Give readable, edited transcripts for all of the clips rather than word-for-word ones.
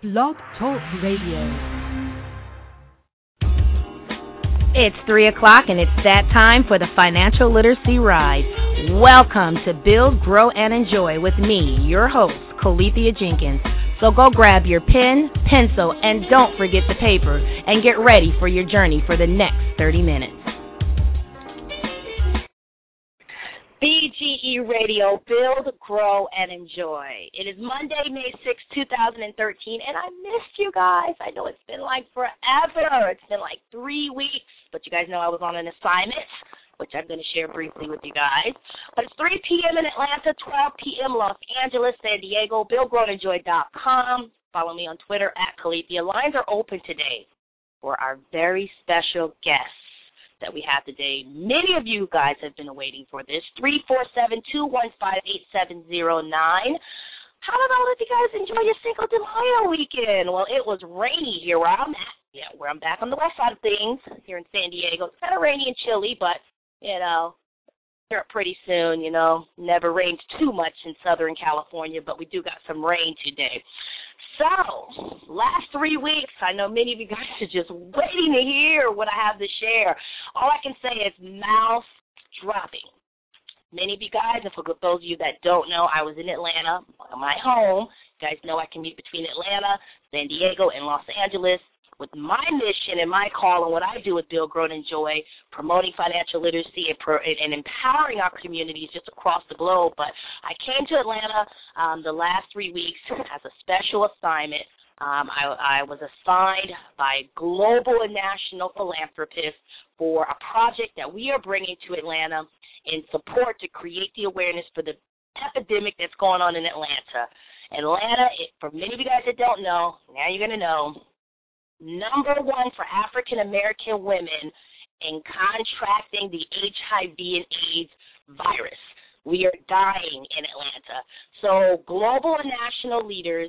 Blog Talk Radio. It's 3 o'clock, and it's that time for the Financial Literacy Ride. Welcome to Build, Grow, and Enjoy with me, your host, Colethea Jenkins. So go grab your pen, pencil, and don't forget the paper, and get ready for your journey for the next 30 minutes. BGE Radio, Build, Grow, and Enjoy. It is Monday, May 6, 2013, and I missed you guys. I know it's been like forever. It's been like 3 weeks, but you guys know I was on an assignment, which I'm going to share briefly with you guys. But it's 3 p.m. in Atlanta, 12 p.m. Los Angeles, San Diego, BuildGrowAndEnjoy.com. Follow me on Twitter at Colethea. Lines are open today for our very special guests that we have today. Many of you guys have been waiting for this. 347-215-8709. How about if you guys enjoy your Cinco de Mayo weekend? Well, it was rainy here where I'm at. Yeah, where I'm back on the west side of things here in San Diego. It's kind of rainy and chilly, but, you know, here pretty soon, you know. Never rains too much in Southern California, but we do got some rain today. So, last 3 weeks, I know many of you guys are just waiting to hear what I have to share. All I can say is mouth dropping. Many of you guys, and for those of you that don't know, I was in Atlanta, my home. You guys know I commute between Atlanta, San Diego, and Los Angeles with my mission and my call and what I do with Build, Grow, and Enjoy, promoting financial literacy and empowering our communities just across the globe. But I came to Atlanta the last 3 weeks as a special assignment. I was assigned by global and national philanthropists for a project that we are bringing to Atlanta in support to create the awareness for the epidemic that's going on in Atlanta. Atlanta, for many of you guys that don't know, now you're going to know, number one for African-American women in contracting the HIV and AIDS virus. We are dying in Atlanta. So global and national leaders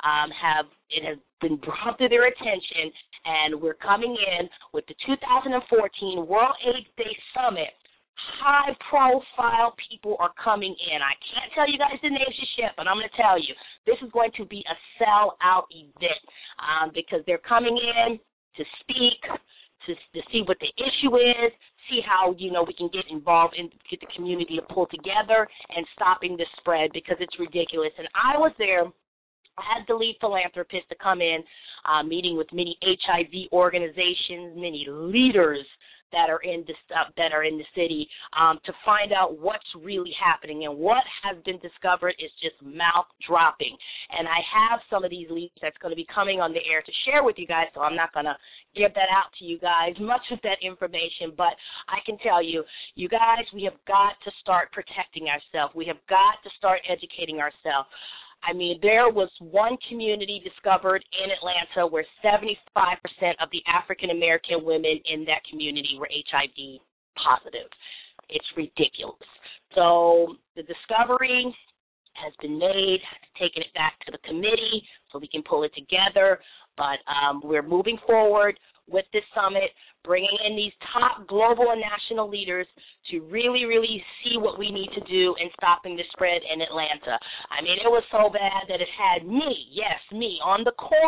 it has been brought to their attention, and we're coming in with the 2014 World AIDS Day Summit. High-profile people are coming in. I can't tell you guys the names just yet, but I'm going to tell you, this is going to be a sell-out event because they're coming in to speak, to see what the issue is, see how, you know, we can get involved and get the community to pull together and stopping the spread because it's ridiculous. And I was there. I had the lead philanthropist to come in, meeting with many HIV organizations, many leaders that are in the city to find out what's really happening. And what has been discovered is just mouth dropping. And I have some of these leads that's going to be coming on the air to share with you guys, so I'm not going to give that out to you guys, much of that information. But I can tell you, you guys, we have got to start protecting ourselves. We have got to start educating ourselves. I mean, there was one community discovered in Atlanta where 75% of the African-American women in that community were HIV positive. It's ridiculous. So the discovery has been made, taking it back to the committee so we can pull it together. But we're moving forward with this summit, bringing in these top global and national leaders to really, really see what we need to do in stopping the spread in Atlanta. I mean, it was so bad that it had me, yes, me, on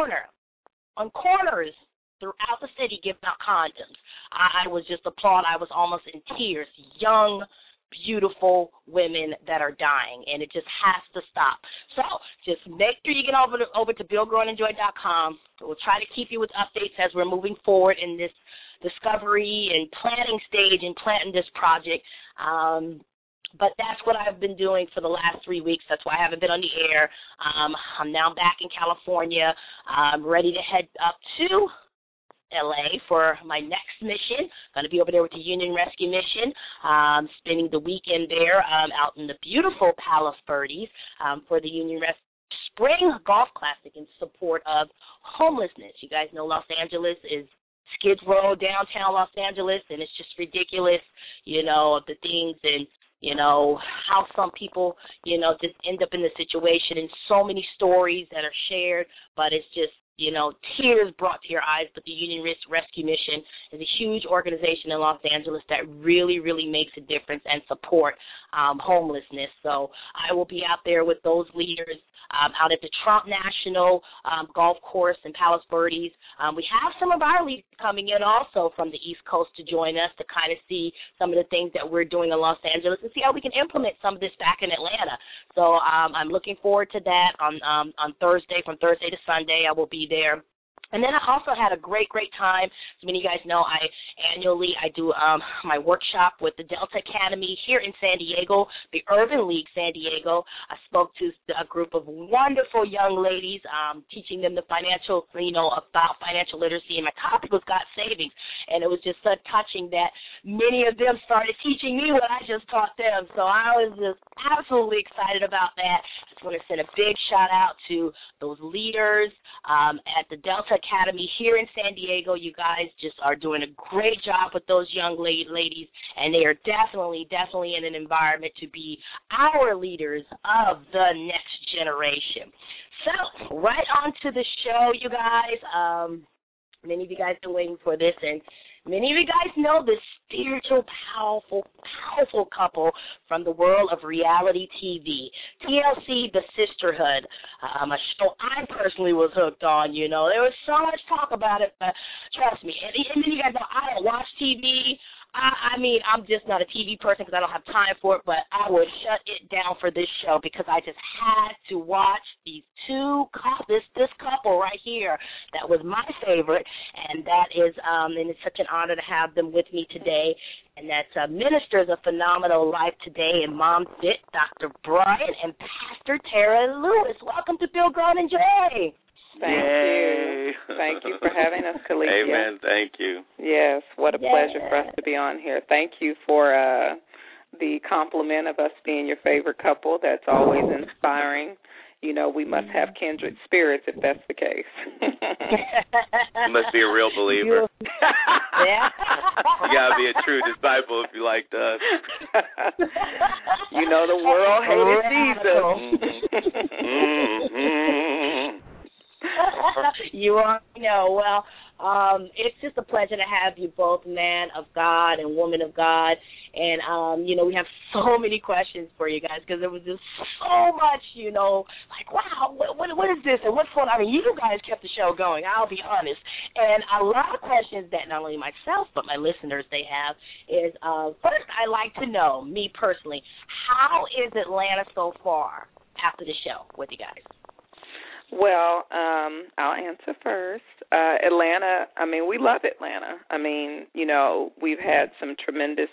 corners throughout the city giving out condoms. I was just applauding. I was almost in tears. Young, beautiful women that are dying, and it just has to stop. So just make sure you get over to BuildGrowAndEnjoy.com. We'll try to keep you with updates as we're moving forward in this discovery and planning stage and planting this project. But that's what I've been doing for the last 3 weeks. That's why I haven't been on the air. I'm now back in California. I'm ready to head up to LA for my next mission. Going to be over there with the Union Rescue Mission, spending the weekend there out in the beautiful Palos Verdes for the Union Rescue Spring Golf Classic in support of homelessness. You guys know Los Angeles is Skid Row, downtown Los Angeles, and it's just ridiculous, you know, the things and, you know, how some people, you know, just end up in the situation and so many stories that are shared, but it's just tears brought to your eyes, but the Union Rescue Mission is a huge organization in Los Angeles that really, really makes a difference and support homelessness. So I will be out there with those leaders out at the Trump National Golf Course in Palos Verdes. We have some of our leaders coming in also from the East Coast to join us to kind of see some of the things that we're doing in Los Angeles and see how we can implement some of this back in Atlanta. So I'm looking forward to that on Thursday, from Thursday to Sunday. I will be there. And then I also had a great, great time. As many of you guys know, I do my workshop with the Delta Academy here in San Diego, the Urban League San Diego. I spoke to a group of wonderful young ladies, teaching them about financial literacy, and my topic was God savings. And it was just so touching that many of them started teaching me what I just taught them. So I was just absolutely excited about that. I just want to send a big shout out to those leaders at the Delta Academy here in San Diego. You guys just are doing a great job with those young ladies, and they are definitely in an environment to be our leaders of the next generation. So, right on to the show, you guys. Many of you guys have been waiting for this, and many of you guys know the spiritual, powerful couple from the world of reality TV. TLC, The Sisterhood, a show I personally was hooked on, There was so much talk about it, but trust me, and many of you guys know I don't watch TV. I'm just not a TV person because I don't have time for it, but I would shut it down for this show because I just had to watch these this couple right here. That was my favorite, and that is, and it's such an honor to have them with me today. And that's Ministers of Phenomenal Life Today and Mom Fit, Dr. Brian and Pastor Tara Lewis. Welcome to Bill, Glenn, and Jay. Thank you. Thank you for having us, Kalicia. Amen. Thank you. Yes, what a pleasure for us to be on here. Thank you for the compliment of us being your favorite couple. That's always inspiring. We must have kindred spirits if that's the case. You must be a real believer. Yeah. You got to be a true disciple if you like us. The world hated Jesus. Mm-hmm. You already know. Well, it's just a pleasure to have you both, man of God and woman of God. And, we have so many questions for you guys because there was just so much, like, wow, what is this and what's going on? I mean, you guys kept the show going, I'll be honest. And a lot of questions that not only myself but my listeners they have is, first, I'd like to know, me personally, how is Atlanta so far after the show with you guys? Well, I'll answer first. Atlanta, we love Atlanta. We've had some tremendous,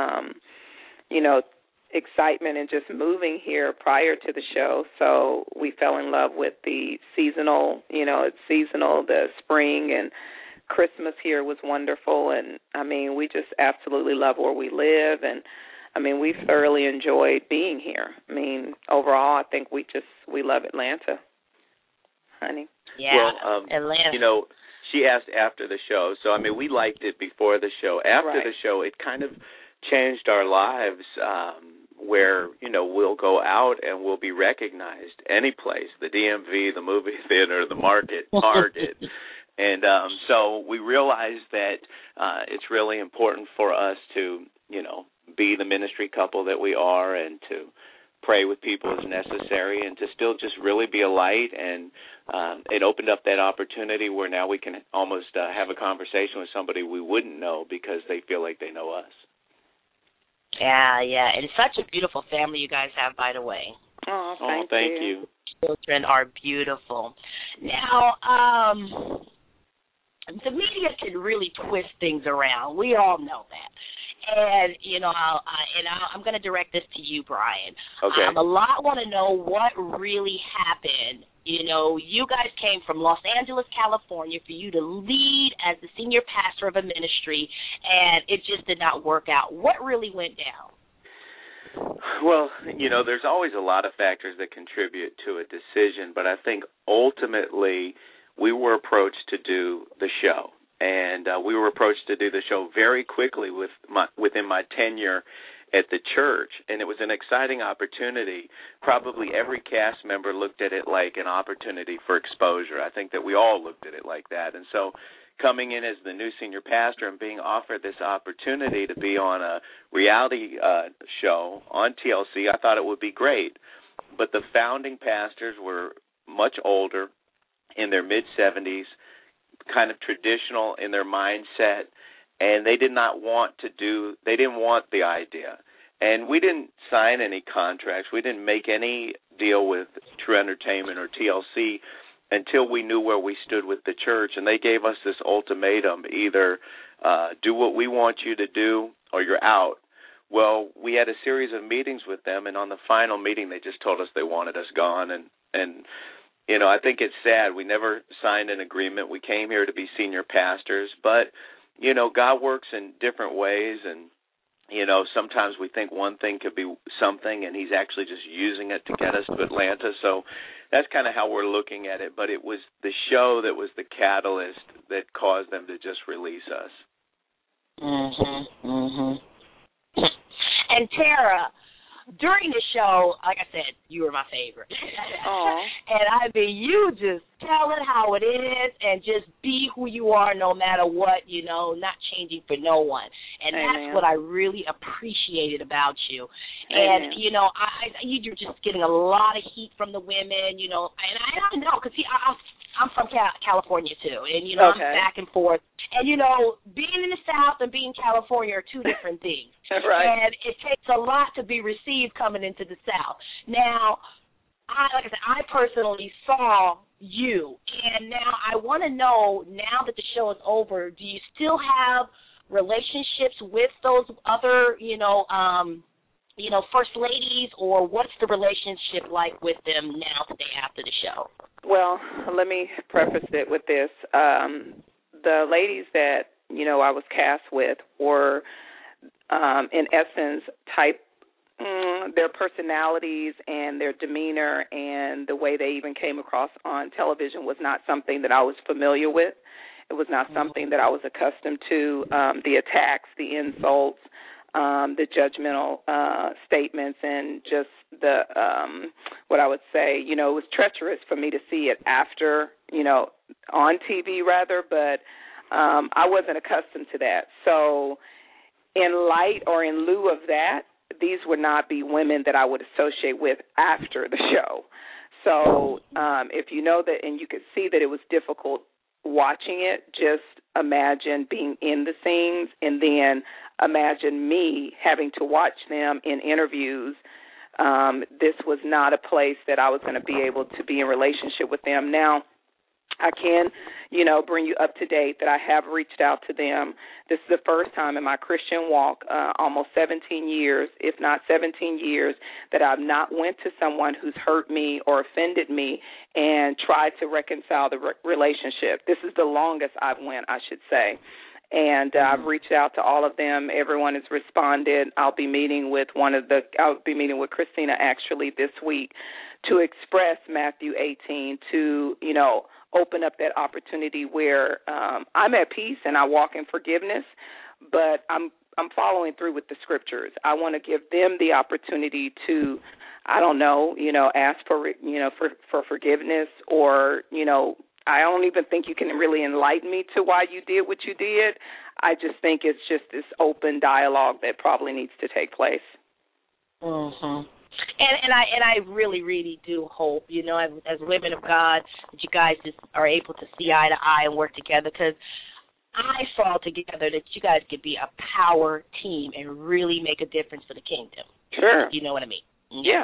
excitement in just moving here prior to the show. So we fell in love with the seasonal, it's seasonal, the spring, and Christmas here was wonderful. And, we just absolutely love where we live. And, we've thoroughly enjoyed being here. Overall, I think we love Atlanta. Honey. Yeah, well, Atlanta. She asked after the show, so we liked it before the show. After the show, it kind of changed our lives, where we'll go out and we'll be recognized any place, the DMV, the movie theater, the market, Target, and so we realized that it's really important for us to be the ministry couple that we are, and to pray with people as necessary, and to still just really be a light. And it opened up that opportunity where now we can almost have a conversation with somebody we wouldn't know because they feel like they know us. Yeah. And it's such a beautiful family you guys have, by the way. Oh, thank you. Children are beautiful. Now, the media can really twist things around. We all know that. And, I'm going to direct this to you, Brian. Okay. A lot want to know what really happened. You guys came from Los Angeles, California, for you to lead as the senior pastor of a ministry, and it just did not work out. What really went down? Well, there's always a lot of factors that contribute to a decision, but I think ultimately we were approached to do the show. And we were approached to do the show very quickly within my tenure at the church, and it was an exciting opportunity. Probably every cast member looked at it like an opportunity for exposure. I think that we all looked at it like that. And so coming in as the new senior pastor and being offered this opportunity to be on a reality show on TLC, I thought it would be great. But the founding pastors were much older, in their mid-70s, kind of traditional in their mindset, and they didn't want the idea. And we didn't sign any contracts. We didn't make any deal with True Entertainment or TLC until we knew where we stood with the church. And they gave us this ultimatum, either do what we want you to do or you're out. Well, we had a series of meetings with them, and on the final meeting they just told us they wanted us gone. And you know, I think it's sad. We never signed an agreement. We came here to be senior pastors, but, you know, God works in different ways, and, you know, sometimes we think one thing could be something, and he's actually just using it to get us to Atlanta. So that's kind of how we're looking at it, but it was the show that was the catalyst that caused them to just release us. And Tara, during the show, like I said, you were my favorite. And I mean, you just tell it how it is and just be who you are no matter what, you know, not changing for no one. And that's what I really appreciated about you. And, you know, you're just getting a lot of heat from the women, you know, and I don't know, because, see, I'm from California, too, and, you know, I'm back and forth. And, you know, being in the South and being in California are two different things. Right. And it takes a lot to be received coming into the South. Now, like I said, I personally saw you, and now I want to know, now that the show is over, do you still have relationships with those other, first ladies, or what's the relationship like with them now today after the show? Well, let me preface it with this. The ladies that, you know, I was cast with were, in essence, their personalities and their demeanor and the way they even came across on television was not something that I was familiar with. It was not something that I was accustomed to. The attacks, the insults, the judgmental statements, and just the what I would say, you know, it was treacherous for me to see it after, you know, on TV rather, but I wasn't accustomed to that. So in light or in lieu of that, these would not be women that I would associate with after the show. So if you know that, and you could see that it was difficult watching it, just imagine being in the scenes, and then imagine me having to watch them in interviews. This was not a place that I was going to be able to be in relationship with them. Now, I can, you know, bring you up to date that I have reached out to them. This is the first time in my Christian walk, almost 17 years, if not 17 years, that I've not went to someone who's hurt me or offended me and tried to reconcile the relationship. This is the longest I've went, I should say. And I've reached out to all of them. Everyone has responded. I'll be meeting with Christina actually this week to express Matthew 18, to, you know, open up that opportunity where I'm at peace and I walk in forgiveness, but I'm following through with the scriptures. I want to give them the opportunity to, I don't know, you know, ask for, you know, for forgiveness, or, you know, I don't even think you can really enlighten me to why you did what you did. I just think it's just this open dialogue that probably needs to take place. Mm-hmm. And I really, really do hope, you know, as women of God, that you guys just are able to see eye to eye and work together, because I saw together that you guys could be a power team and really make a difference for the kingdom. Sure. You know what I mean? Yeah.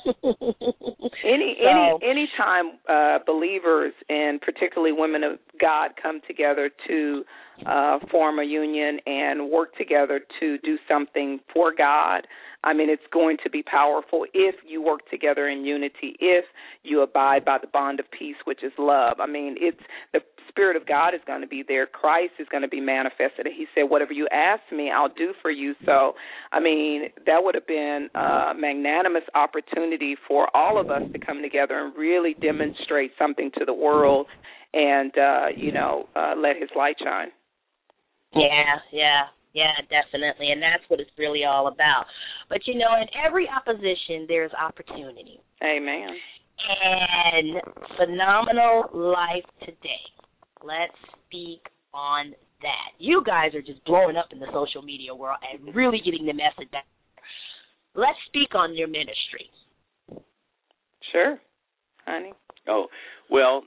Any time believers, and particularly women of God, come together to form a union and work together to do something for God, I mean, it's going to be powerful if you work together in unity, if you abide by the bond of peace, which is love. I mean, it's the Spirit of God is going to be there. Christ is going to be manifested. He said, whatever you ask me, I'll do for you. So, I mean, that would have been a magnanimous opportunity for all of us to come together and really demonstrate something to the world and, let his light shine. Yeah. Yeah, definitely, and that's what it's really all about. But, in every opposition, there's opportunity. Amen. And Phenomenal Life Today. Let's speak on that. You guys are just blowing up in the social media world and really getting the message out. Let's speak on your ministry. Sure, honey. Oh, well,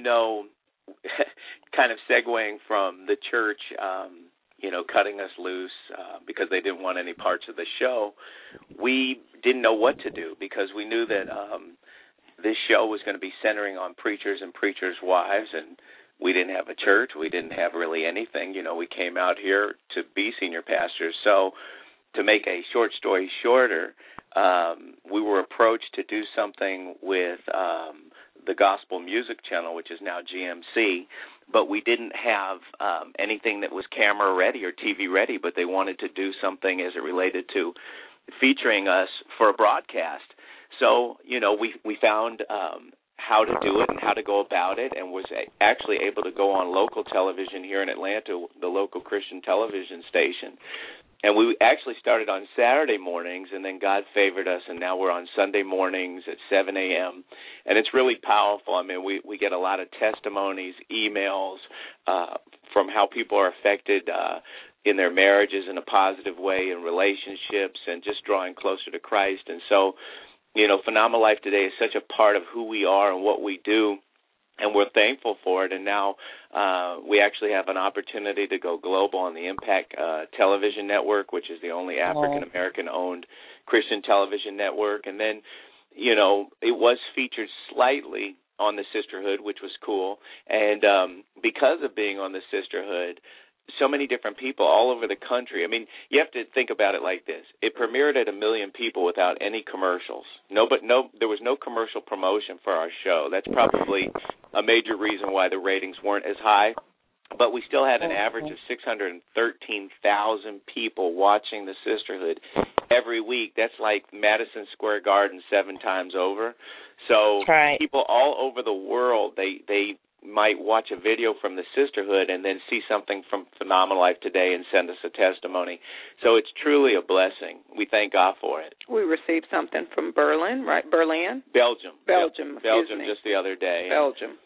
kind of segueing from the church, cutting us loose because they didn't want any parts of the show, we didn't know what to do because we knew that this show was going to be centering on preachers and preachers' wives, and we didn't have a church. We didn't have really anything. We came out here to be senior pastors. So to make a short story shorter, we were approached to do something with the Gospel Music Channel, which is now GMC, but we didn't have anything that was camera ready or TV ready, but they wanted to do something as it related to featuring us for a broadcast. So, we found how to do it and how to go about it, and was actually able to go on local television here in Atlanta, the local Christian television station. And we actually started on Saturday mornings, and then God favored us, and now we're on Sunday mornings at 7 a.m., and it's really powerful. I mean, we get a lot of testimonies, emails from how people are affected in their marriages in a positive way, in relationships, and just drawing closer to Christ. And so, Phenomenal Life Today is such a part of who we are and what we do, and we're thankful for it. And now we actually have an opportunity to go global on the Impact Television Network, which is the only African-American-owned Christian television network. And then, it was featured slightly on the Sisterhood, which was cool. And because of being on the Sisterhood, so many different people all over the country. I mean, you have to think about it like this. It premiered at 1 million people without any commercials. There was no commercial promotion for our show. That's probably a major reason why the ratings weren't as high. But we still had an average of 613,000 people watching the Sisterhood every week. That's like Madison Square Garden 7 times over. So people all over the world, they might watch a video from the Sisterhood and then see something from Phenomenal Life Today and send us a testimony. So it's truly a blessing. We thank God for it. We received something from Berlin, right? Belgium. Belgium, just the other day. Belgium.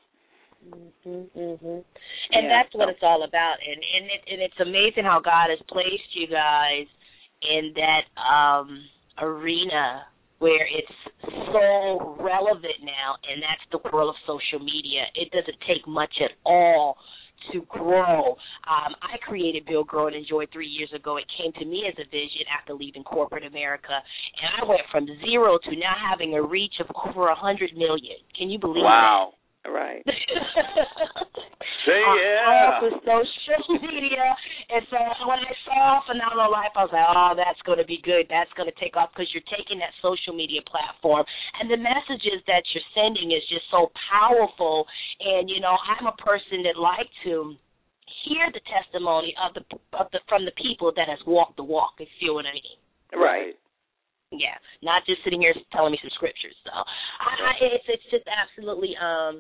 And that's what it's all about. And it's amazing how God has placed you guys in that arena where it's so relevant now, and that's the world of social media. It doesn't take much at all to grow. I created Build, Grow, and Enjoy 3 years ago. It came to me as a vision after leaving corporate America, and I went from zero to now having a reach of over 100 million. Can you believe that? Wow. Right. Say yeah. With social media. And so when I saw Phenomenal Life, I was like, oh, that's going to be good. That's going to take off because you're taking that social media platform. And the messages that you're sending is just so powerful. And, I'm a person that like to hear the testimony from the people that has walked the walk, if you feel what I mean. Right. Yeah, not just sitting here telling me some scriptures. So it's just absolutely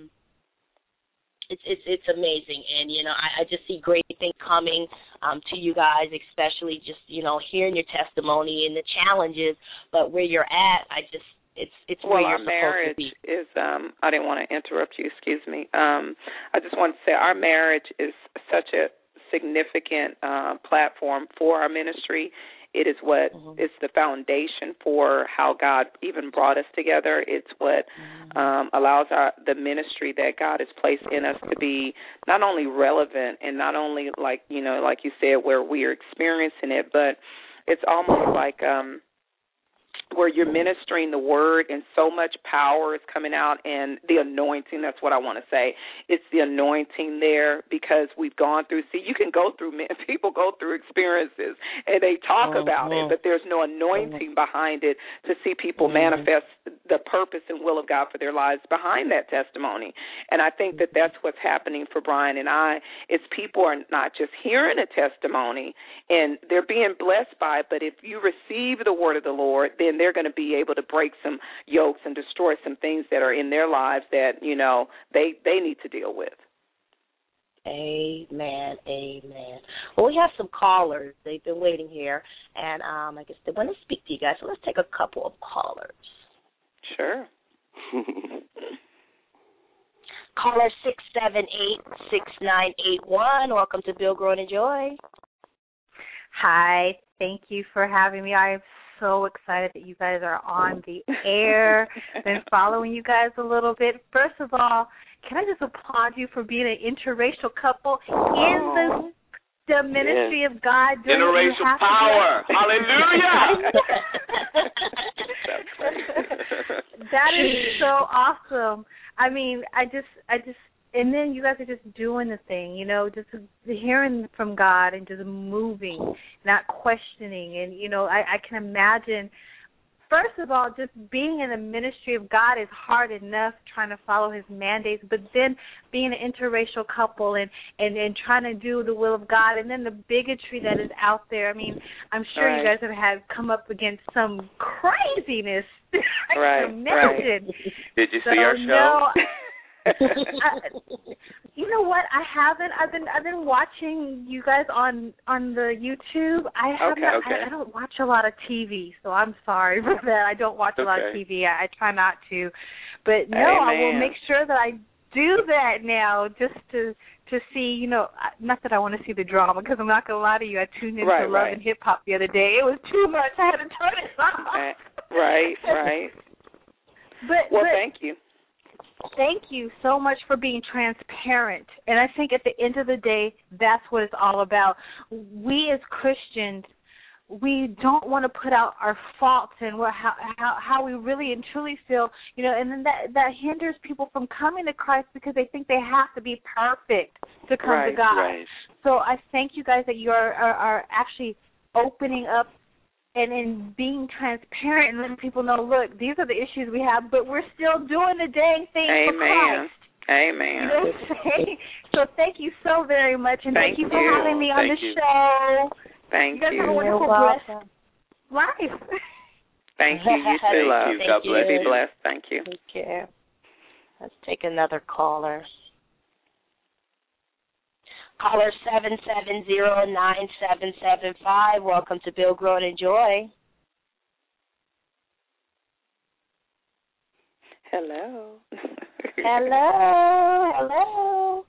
it's amazing, and I just see great things coming to you guys, especially just hearing your testimony and the challenges. But where you're at, it's where you're supposed to be. Is I didn't want to interrupt you. Excuse me. I just want to say our marriage is such a significant platform for our ministry. It is what is the foundation for how God even brought us together. It's what allows the ministry that God has placed in us to be not only relevant and not only like you said, where we are experiencing it, but it's almost like where you're ministering the word and so much power is coming out, and the anointing, that's what I want to say. It's the anointing there because we've gone through, you can go through, people go through experiences and they talk about it, but there's no anointing behind it to see people manifest the purpose and will of God for their lives behind that testimony. And I think that that's what's happening for Brian and I, is people are not just hearing a testimony and they're being blessed by it, but if you receive the word of the Lord, then they're going to be able to break some yokes and destroy some things that are in their lives that, they need to deal with. Amen, amen. Well, we have some callers. They've been waiting here, and I guess they want to speak to you guys, so let's take a couple of callers. Sure. Caller 678-6981. Welcome to Bill Grown and Joy. Hi, thank you for having me. I am so excited that you guys are on the air. Been following you guys a little bit. First of all, can I just applaud you for being an interracial couple in the ministry of God? Interracial power. Hallelujah. That is so awesome. I mean, I just, and then you guys are just doing the thing, you know, just hearing from God and just moving, not questioning. And, you know, I can imagine, first of all, just being in the ministry of God is hard enough, trying to follow his mandates, but then being an interracial couple and trying to do the will of God, and then the bigotry that is out there. I mean, I'm sure you guys have come up against some craziness. I can imagine. Did you see our show? You know what? I haven't. I've been watching you guys on the YouTube. I don't watch a lot of TV, so I'm sorry for that. I don't watch a lot of TV. I try not to, but no, I will make sure that I do that now, just to see. You know, not that I want to see the drama, because I'm not gonna lie to you. I tuned into Love and Hip Hop the other day. It was too much. I had to turn it off. Right. But thank you. Thank you so much for being transparent. And I think at the end of the day, that's what it's all about. We as Christians, we don't want to put out our faults and how we really and truly feel, you know, and then that hinders people from coming to Christ because they think they have to be perfect to come to God. Right. So I thank you guys that you are actually opening up and being transparent and letting people know, look, these are the issues we have, but we're still doing the dang thing for Christ. Amen. You know what I'm saying? So thank you so very much, and thank you for having me on the show. Thank you. You guys have a wonderful, blessed life. Thank you. You too, love. God bless you. Be blessed. Thank you. Take care. Let's take another caller. Caller 770-9775. Welcome to Bill Grown and Joy. Hello. Hello.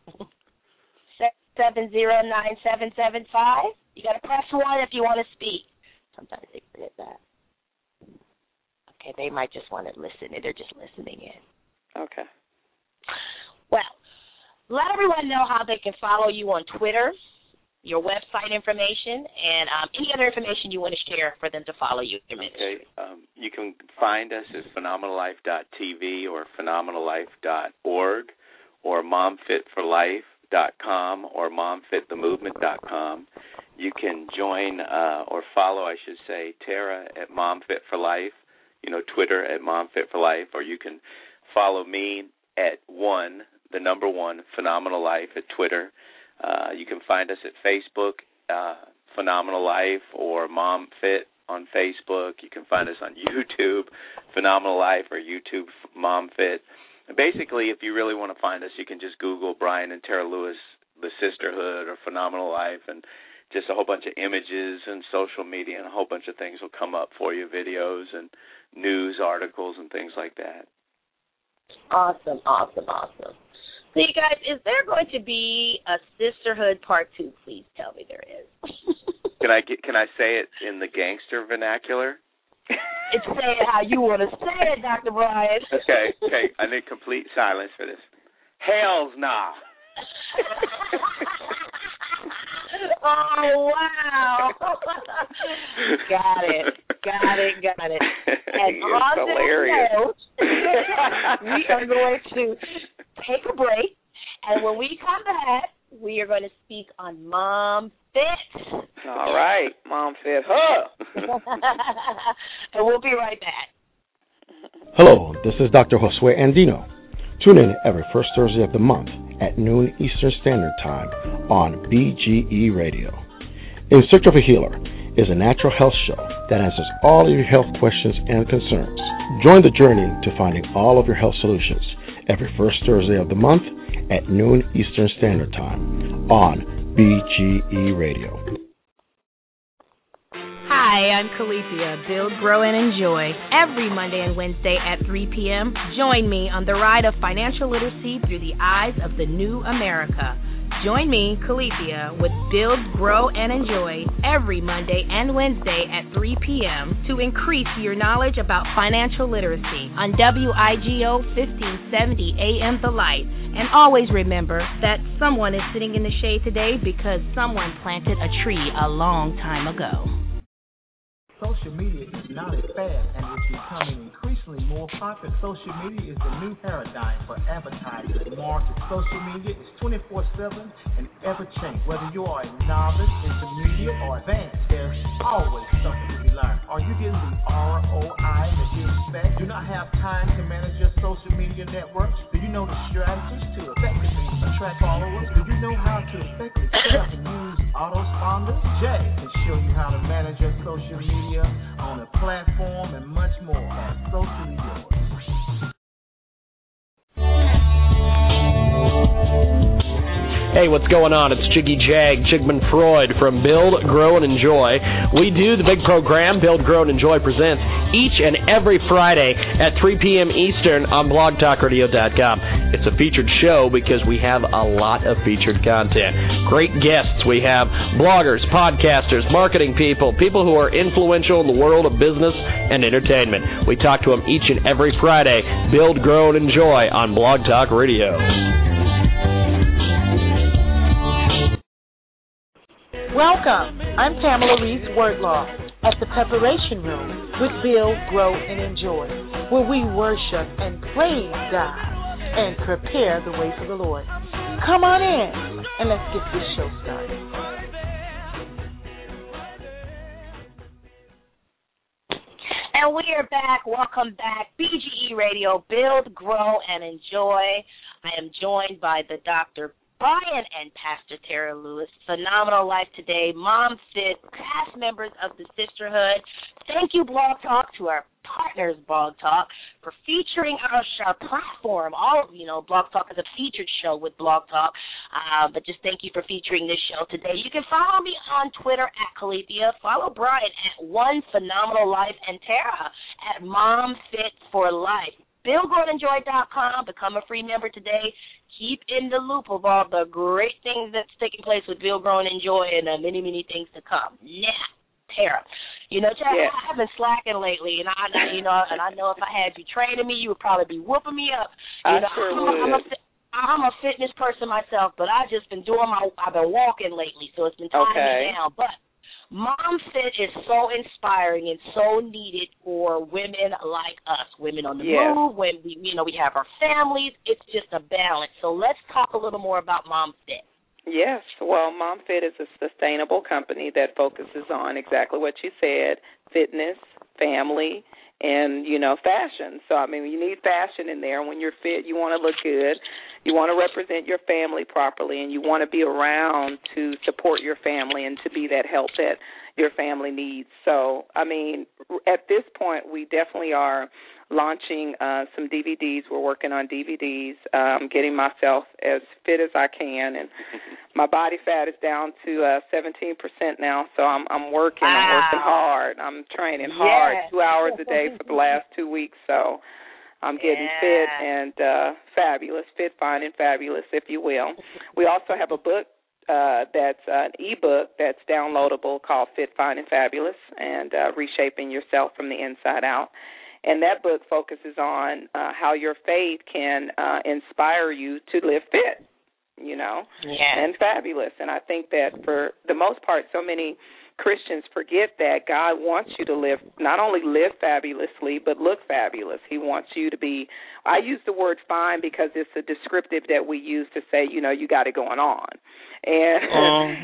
770-9775. You got to press 1 if you want to speak. Sometimes they forget that. Okay, they might just want to listen. They're just listening in. Okay. Well, let everyone know how they can follow you on Twitter, your website information, and any other information you want to share for them to follow you. Okay. You can find us at phenomenallife.tv or phenomenallife.org or momfitforlife.com or momfitthemovement.com. You can join or follow, I should say, Tara at momfitforlife, you know, Twitter at momfitforlife, or you can follow me at the number 1, Phenomenal Life at Twitter. You can find us at Facebook, Phenomenal Life, or Mom Fit on Facebook. You can find us on YouTube, Phenomenal Life, or YouTube Mom Fit. Basically, if you really want to find us, you can just Google Brian and Tara Lewis, The Sisterhood, or Phenomenal Life, and just a whole bunch of images and social media and a whole bunch of things will come up for you, videos and news articles and things like that. Awesome. So, you guys, is there going to be a Sisterhood Part 2? Please tell me there is. Can I say it in the gangster vernacular? It's say it how you want to say it, Dr. Brian. Okay. I need complete silence for this. Hells nah. Oh, wow. Got it. And on hilarious. that note, we are going to take a break, and when we come back, we are going to speak on Mom Fit. All right, Mom Fit, huh? And we'll be right back. Hello, this is Dr. Josue Andino. Tune in every first Thursday of the month at noon Eastern Standard Time on BGE Radio. In Search of a Healer is a natural health show that answers all of your health questions and concerns. Join the journey to finding all of your health solutions every first Thursday of the month at noon Eastern Standard Time on BGE Radio. Hi, I'm Calethea. Build, Grow, and Enjoy. Every Monday and Wednesday at 3 p.m., join me on the ride of financial literacy through the eyes of the new America. Join me, Calethea, with Build, Grow, and Enjoy every Monday and Wednesday at 3 p.m. to increase your knowledge about financial literacy on WIGO 1570 AM The Light. And always remember that someone is sitting in the shade today because someone planted a tree a long time ago. Social media is not a fad and is becoming increasingly more popular. Social media is the new paradigm for advertising and marketing. Social media is 24/7 and ever changing. Whether you are a novice, intermediate, or advanced, there's always something to be learned. Are you getting the ROI that you expect? Do not have time to manage your social media networks? Do you know the strategies to effectively attract followers? Do you know how to effectively set up and use autoresponders? Jay can show you how to manage your social media on a platform and much more at Socially Yours. Hey, what's going on? It's Jiggy Jag, Jigman Freud from Build, Grow, and Enjoy. We do the big program, Build, Grow, and Enjoy presents each and every Friday at 3 p.m. Eastern on blogtalkradio.com. It's a featured show because we have a lot of featured content. Great guests. We have bloggers, podcasters, marketing people, people who are influential in the world of business and entertainment. We talk to them each and every Friday. Build, Grow, and Enjoy on Blog Talk Radio. Welcome. I'm Pamela Reese Wordlaw at the Preparation Room with Build, Grow, and Enjoy, where we worship and praise God and prepare the way for the Lord. Come on in and let's get this show started. And we are back. Welcome back. BGE Radio, Build, Grow, and Enjoy. I am joined by the Dr. Brian and Pastor Tara Lewis. Phenomenal Life Today, Mom Fit, past members of the Sisterhood. Thank you, Blog Talk, to our partners, Blog Talk, for featuring our platform. All of Blog Talk is a featured show with Blog Talk, but just thank you for featuring this show today. You can follow me on Twitter at Calethea. Follow Brian at One Phenomenal Life and Tara at Mom Fit for Life. BuildGrowAndEnjoy.com. Become a free member today. Keep in the loop of all the great things that's taking place with Build, Grow, and Enjoy, and many, many things to come. Now, Tara, Chad, yeah. I've been slacking lately, and I know if I had you training me, you would probably be whooping me up. I sure would. I'm a fitness person myself, but I've just been I've been walking lately, so it's been tying me down. But Mom Fit is so inspiring and so needed for women like us, women on the move, when we have our families. It's just a balance. So let's talk a little more about Mom Fit. Yes. Well, Mom Fit is a sustainable company that focuses on exactly what you said, fitness, family, and, fashion. So, you need fashion in there. When you're fit, you want to look good. You want to represent your family properly, and you want to be around to support your family and to be that help that your family needs. So, at this point, we definitely are launching some DVDs. We're working on DVDs, getting myself as fit as I can, and my body fat is down to 17% now. So I'm working. Wow. I'm working hard. I'm training hard, 2 hours a day for the last 2 weeks. So I'm getting fit and fabulous, fit, fine, and fabulous, if you will. We also have a book that's an e-book that's downloadable called Fit, Fine, and Fabulous, and Reshaping Yourself from the Inside Out. And that book focuses on how your faith can inspire you to live fit, and fabulous. And I think that for the most part, so many Christians forget that God wants you to not only live fabulously, but look fabulous. He wants you to be, I use the word fine because it's a descriptive that we use to say, you got it going on. And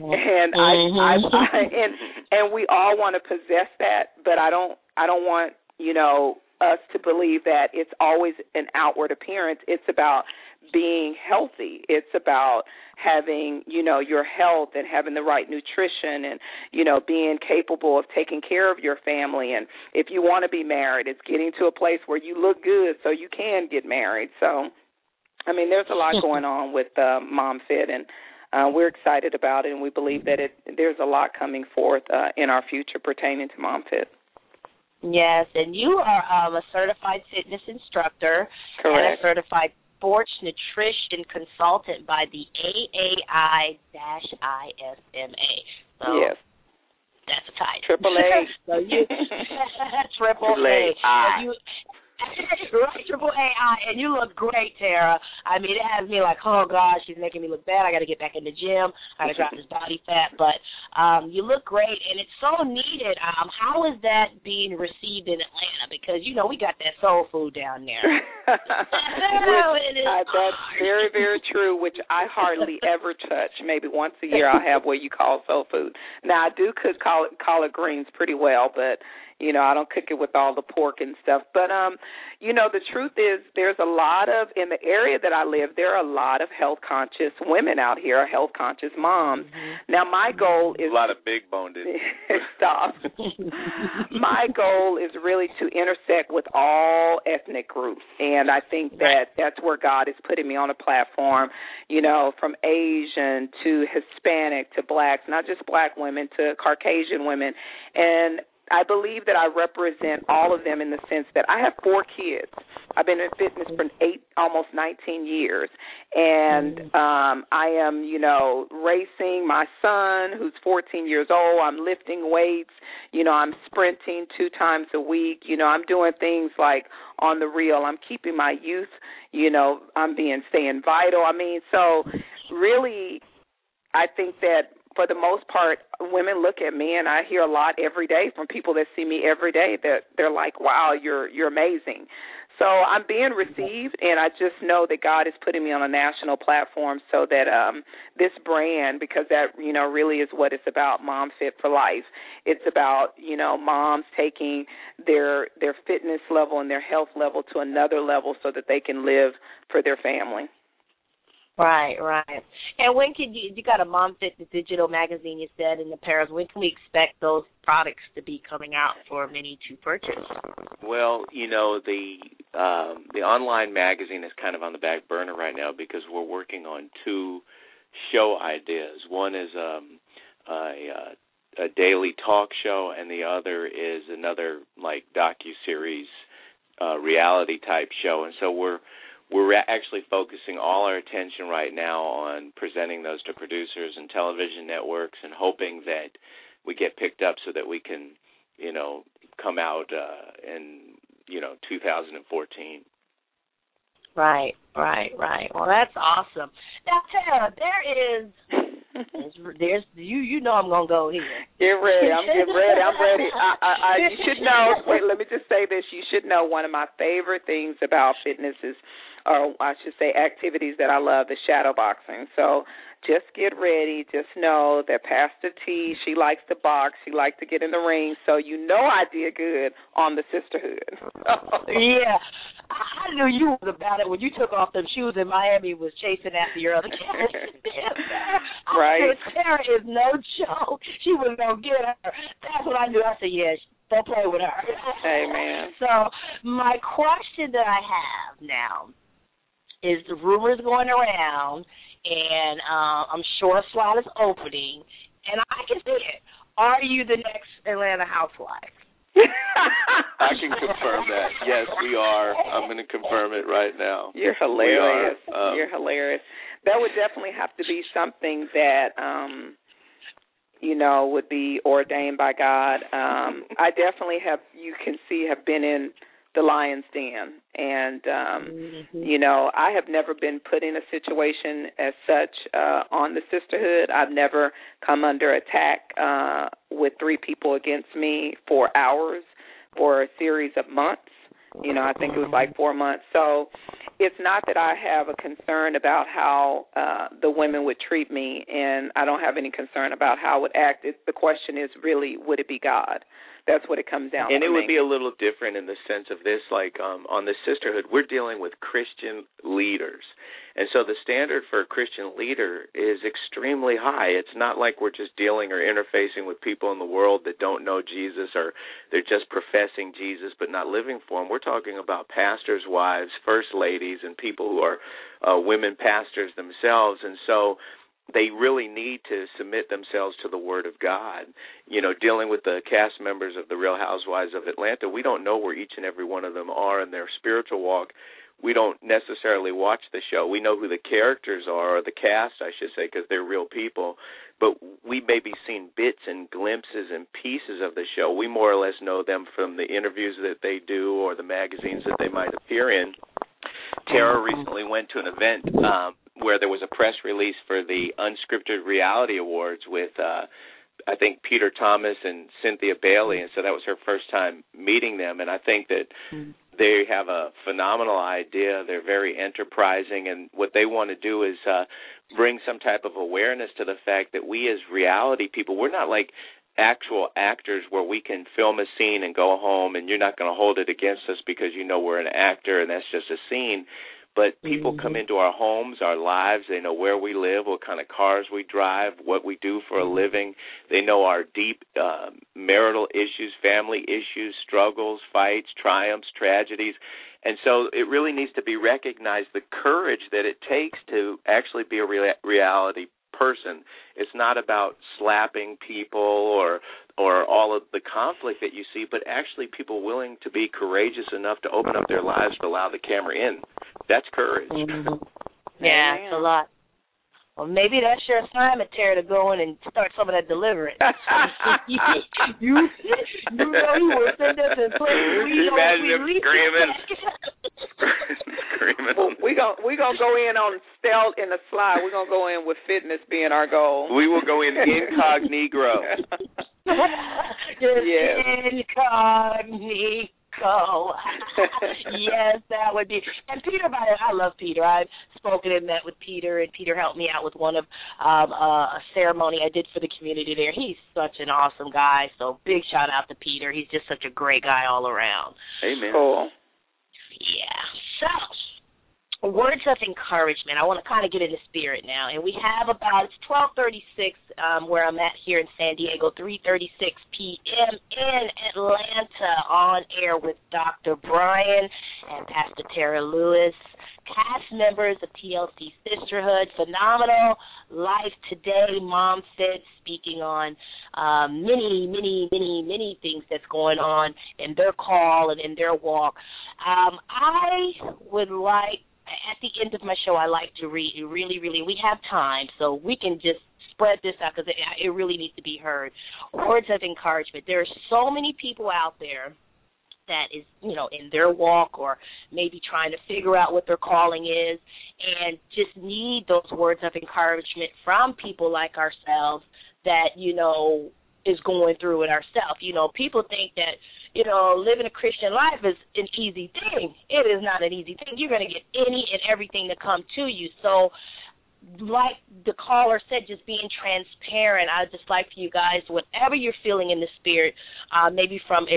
and we all want to possess that, but I don't want, us to believe that it's always an outward appearance. It's about being healthy. It's about having, your health and having the right nutrition and, being capable of taking care of your family. And if you want to be married, it's getting to a place where you look good so you can get married. So, there's a lot going on with Mom Fit, and we're excited about it, and we believe that there's a lot coming forth in our future pertaining to MomFit. Yes, and you are a certified fitness instructor. Correct. And a certified sports nutrition consultant by the AAI-ISMA. So yes. That's a title. Triple A. So you, Triple A. Right, Triple AI, and you look great, Tara. I mean, it has me like, oh, gosh, she's making me look bad. I got to get back in the gym. I got to drop this body fat. But you look great, and it's so needed. How is that being received in Atlanta? Because, you know, we got that soul food down there. That's very, very true, which I hardly ever touch. Maybe once a year I'll have what you call soul food. Now, I do cook collard greens pretty well, but you know, I don't cook it with all the pork and stuff. But, you know, the truth is there's a lot of, in the area that I live, there are a lot of health-conscious women out here, health-conscious moms. Mm-hmm. Now, my goal is... A lot of big-boned. Stop. My goal is really to intersect with all ethnic groups, and I think that that's where God is putting me on a platform, you know, from Asian to Hispanic to blacks, not just black women, to Caucasian women, and I believe that I represent all of them in the sense that I have 4 kids. I've been in fitness for almost 19 years, and I am, you know, racing my son who's 14 years old. I'm lifting weights. You know, I'm sprinting 2 times a week. You know, I'm doing things like on the reel. I'm keeping my youth, you know, I'm staying vital. I mean, so really I think that for the most part, women look at me, and I hear a lot every day from people that see me every day that they're like, wow, you're amazing. So I'm being received, and I just know that God is putting me on a national platform so that this brand, because that, you know, really is what it's about, Mom Fit for Life. It's about, you know, moms taking their fitness level and their health level to another level so that they can live for their family. Right. And when can you got a Mom Fit, the digital magazine you said in the Paris, when can we expect those products to be coming out for many to purchase? Well, you know, the online magazine is kind of on the back burner right now because we're working on 2 show ideas. One is a daily talk show, and the other is another like docuseries reality type show. And so we're actually focusing all our attention right now on presenting those to producers and television networks and hoping that we get picked up so that we can, you know, come out in, you know, 2014. Right. Well, that's awesome. Now, Tara, there's you know I'm gonna go here. Get ready. I'm ready. You should know. Wait, let me just say this. You should know one of my favorite things about fitness is, or I should say, activities that I love is shadow boxing. So just get ready. Just know that Pastor T, she likes to box. She likes to get in the ring. So you know I did good on the sisterhood. Yeah. I knew you was about it when you took off them shoes in Miami, was chasing after your other cat. Right. Tara is no joke. She was going to get her. That's what I knew. I said, yeah, don't play with her. Amen. So my question that I have now is the rumors going around, and I'm sure a slot is opening, and I can see it. Are you the next Atlanta housewife? I can confirm that. Yes, we are. I'm going to confirm it right now. You're hilarious. You're hilarious. That would definitely have to be something that, you know, would be ordained by God. I definitely have been in the Lion's Den. And, you know, I have never been put in a situation as such on the sisterhood. I've never come under attack with 3 people against me for hours for a series of months. You know, I think it was like 4 months. So it's not that I have a concern about how the women would treat me, and I don't have any concern about how I would act. The question is really, would it be God? That's what it comes down to. And it would be a little different in the sense of this, like on the sisterhood, we're dealing with Christian leaders. And so the standard for a Christian leader is extremely high. It's not like we're just dealing or interfacing with people in the world that don't know Jesus, or they're just professing Jesus but not living for him. We're talking about pastors' wives, first ladies, and people who are women pastors themselves. And so they really need to submit themselves to the Word of God. You know, dealing with the cast members of The Real Housewives of Atlanta, we don't know where each and every one of them are in their spiritual walk. We don't necessarily watch the show. We know who the characters are, or the cast, I should say, because they're real people. But we may be seeing bits and glimpses and pieces of the show. We more or less know them from the interviews that they do or the magazines that they might appear in. Tara recently went to an event where there was a press release for the Unscripted Reality Awards with, I think, Peter Thomas and Cynthia Bailey, and so that was her first time meeting them. And I think that they have a phenomenal idea. They're very enterprising, and what they want to do is bring some type of awareness to the fact that we as reality people, we're not like actual actors where we can film a scene and go home and you're not going to hold it against us because you know we're an actor and that's just a scene. But people come into our homes, our lives. They know where we live, what kind of cars we drive, what we do for a living. They know our deep marital issues, family issues, struggles, fights, triumphs, tragedies. And so it really needs to be recognized, the courage that it takes to actually be a reality person. It's not about slapping people or all of the conflict that you see, but actually people willing to be courageous enough to open up their lives to allow the camera in. That's courage. Yeah, it's a lot. Well, maybe that's your assignment, Tara, to go in and start some of that deliverance. you know you were sitting there and playing. Imagine him screaming. Screaming. Well, we gonna go in on stealth in the slide. We're gonna go in with fitness being our goal. We will go in incognito. Yes. Incognito. Yes, that would be. And Peter, I love Peter. I've spoken and met with Peter, and Peter helped me out with one of a ceremony I did for the community there. He's such an awesome guy, so big shout out to Peter. He's just such a great guy all around. Amen. Cool. Yeah. So, words of encouragement. I want to kind of get into spirit now, and we have it's 12:36 where I'm at here in San Diego, 3:36 p.m. in Atlanta, on air with Dr. Brian and Pastor Tara Lewis, cast members of TLC Sisterhood, phenomenal life today, Mom Said, speaking on many things that's going on in their call and in their walk. I would like, at the end of my show, I like to read, really, we have time, so we can just spread this out because it really needs to be heard. Words of encouragement. There are so many people out there that is, in their walk or maybe trying to figure out what their calling is and just need those words of encouragement from people like ourselves that, is going through it ourselves. People think that, living a Christian life is an easy thing. It is not an easy thing. You're going to get any and everything that come to you. So, like the caller said, just being transparent. I'd just like for you guys, whatever you're feeling in the spirit, maybe from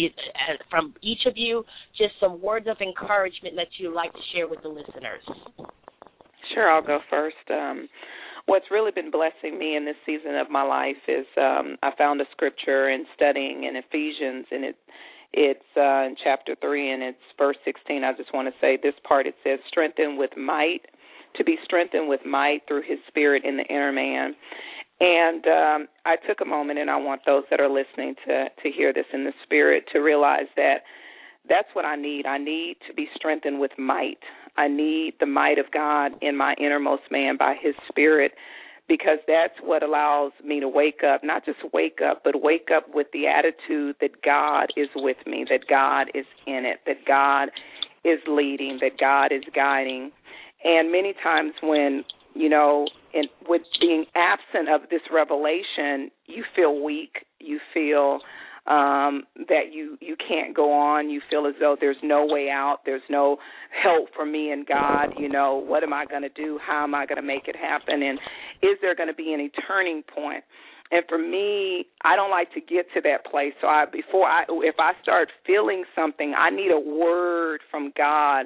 each of you, just some words of encouragement that you'd like to share with the listeners. Sure, I'll go first. What's really been blessing me in this season of my life is I found a scripture in studying in Ephesians, and it's in chapter 3, and it's verse 16. I just want to say this part. It says, strengthened with might, to be strengthened with might through his spirit in the inner man. And I took a moment, and I want those that are listening to hear this in the spirit to realize that that's what I need. I need to be strengthened with might. I need the might of God in my innermost man by his spirit, because that's what allows me to wake up, not just wake up, but wake up with the attitude that God is with me, that God is in it, that God is leading, that God is guiding. And many times when, with being absent of this revelation, you feel weak, you feel that you can't go on. You feel as though there's no way out. There's no help for me and God. What am I going to do? How am I going to make it happen? And is there going to be any turning point? And for me, I don't like to get to that place. So if I start feeling something, I need a word from God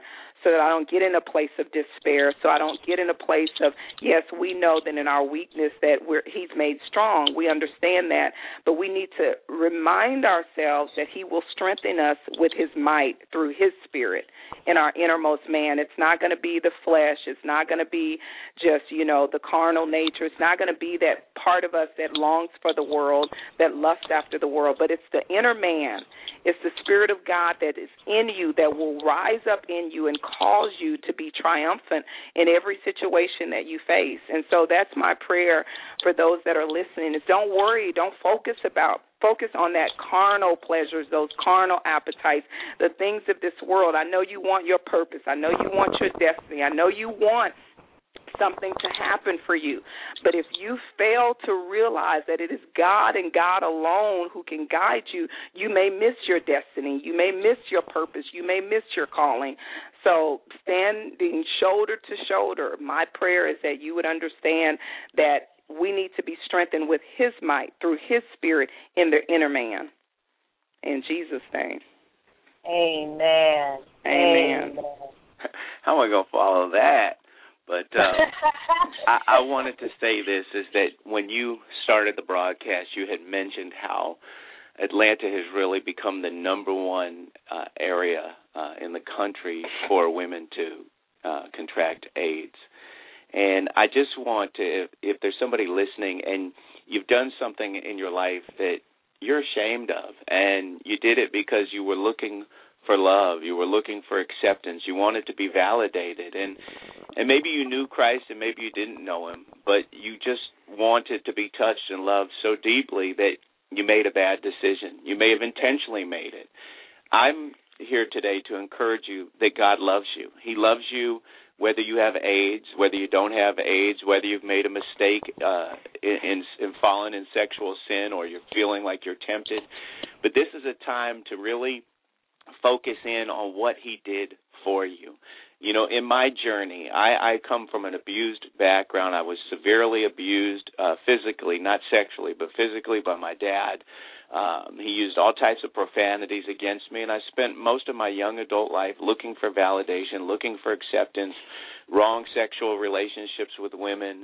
so that I don't get in a place of despair, so I don't get in a place of, yes, we know that in our weakness that He's made strong. We understand that, but we need to remind ourselves that He will strengthen us with His might through His Spirit in our innermost man. It's not going to be the flesh. It's not going to be just, the carnal nature. It's not going to be that part of us that longs for the world, that lusts after the world, but it's the inner man. It's the Spirit of God that is in you that will rise up in you and cause you to be triumphant in every situation that you face. And so that's my prayer for those that are listening is don't worry, don't focus on that carnal pleasures, those carnal appetites, the things of this world. I know you want your purpose. I know you want your destiny. I know you want something to happen for you. But if you fail to realize that it is God and God alone who can guide you, you may miss your destiny. You may miss your purpose. You may miss your calling. So standing shoulder to shoulder, my prayer is that you would understand that we need to be strengthened with His might through His Spirit in the inner man. In Jesus' name. Amen. Amen. How am I going to follow that? But I wanted to say this, is that when you started the broadcast, you had mentioned how Atlanta has really become the number one area in the country for women to contract AIDS. And I just want to, if there's somebody listening and you've done something in your life that you're ashamed of, and you did it because you were looking for love, you were looking for acceptance, you wanted to be validated, and maybe you knew Christ and maybe you didn't know Him, but you just wanted to be touched and loved so deeply that you made a bad decision. You may have intentionally made it. I'm here today to encourage you that God loves you. He loves you whether you have AIDS, whether you don't have AIDS, whether you've made a mistake in fallen in sexual sin, or you're feeling like you're tempted. But this is a time to really focus in on what He did for you. In my journey, I come from an abused background. I was severely abused physically, not sexually, but physically by my dad. He used all types of profanities against me, and I spent most of my young adult life looking for validation, looking for acceptance, wrong sexual relationships with women,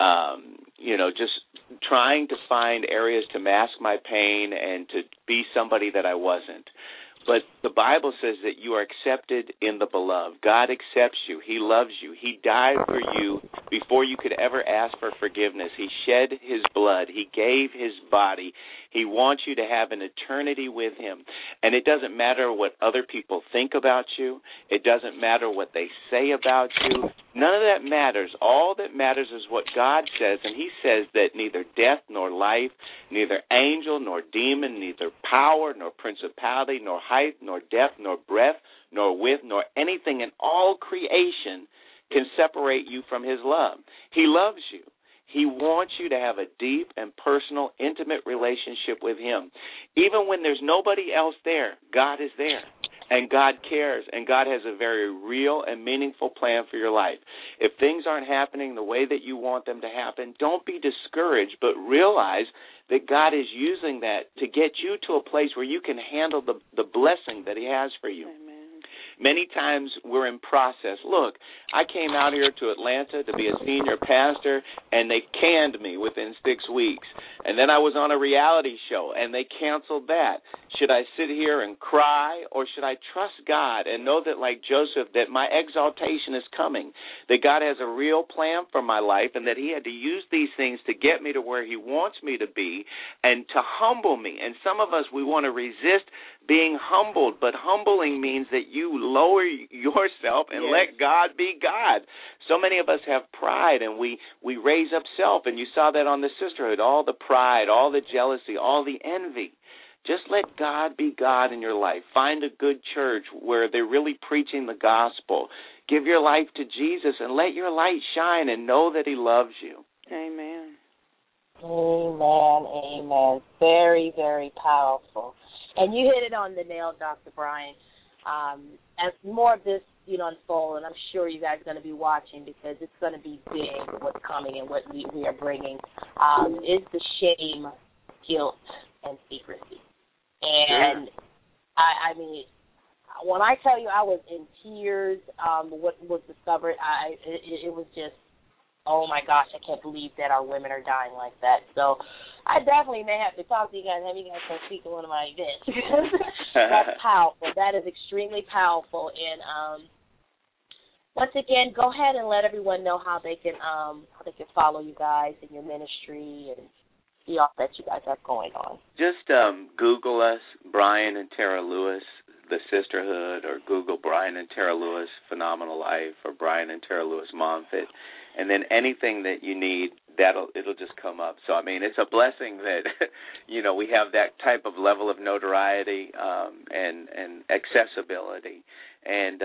just trying to find areas to mask my pain and to be somebody that I wasn't. But the Bible says that you are accepted in the beloved. God accepts you. He loves you. He died for you before you could ever ask for forgiveness. He shed His blood. He gave His body. He wants you to have an eternity with Him. And it doesn't matter what other people think about you. It doesn't matter what they say about you. None of that matters. All that matters is what God says, and He says that neither death nor life, neither angel nor demon, neither power nor principality, nor height nor depth nor breadth, nor width, nor anything in all creation can separate you from His love. He loves you. He wants you to have a deep and personal, intimate relationship with Him. Even when there's nobody else there, God is there. And God cares, and God has a very real and meaningful plan for your life. If things aren't happening the way that you want them to happen, don't be discouraged, but realize that God is using that to get you to a place where you can handle the blessing that He has for you. Amen. Many times we're in process. Look, I came out here to Atlanta to be a senior pastor, and they canned me within 6 weeks. And then I was on a reality show, and they canceled that. Should I sit here and cry, or should I trust God and know that, like Joseph, that my exaltation is coming, that God has a real plan for my life, and that He had to use these things to get me to where He wants me to be and to humble me. And some of us, we want to resist being humbled, but humbling means that you lower yourself and let God be God. So many of us have pride, and we raise up self, and you saw that on the sisterhood, all the pride, all the jealousy, all the envy. Just let God be God in your life. Find a good church where they're really preaching the gospel. Give your life to Jesus and let your light shine and know that He loves you. Amen. Amen. Very, very powerful. And you hit it on the nail, Dr. Brian. As more of this, unfold, and I'm sure you guys are going to be watching because it's going to be big what's coming and what we are bringing, is the shame, guilt, and secrecy. And, I mean, when I tell you I was in tears, what was discovered, it was just, oh my gosh, I can't believe that our women are dying like that. So I definitely may have to talk to you guys, have you guys come speak to one of my events, because that's powerful. That is extremely powerful. And once again, go ahead and let everyone know how they can follow you guys in your ministry and see all that you guys have going on. Just Google us, Brian and Tara Lewis, the Sisterhood, or Google Brian and Tara Lewis Phenomenal Life, or Brian and Tara Lewis Momfit, and then anything that you need, it'll just come up. So I mean, it's a blessing that we have that type of level of notoriety and accessibility. And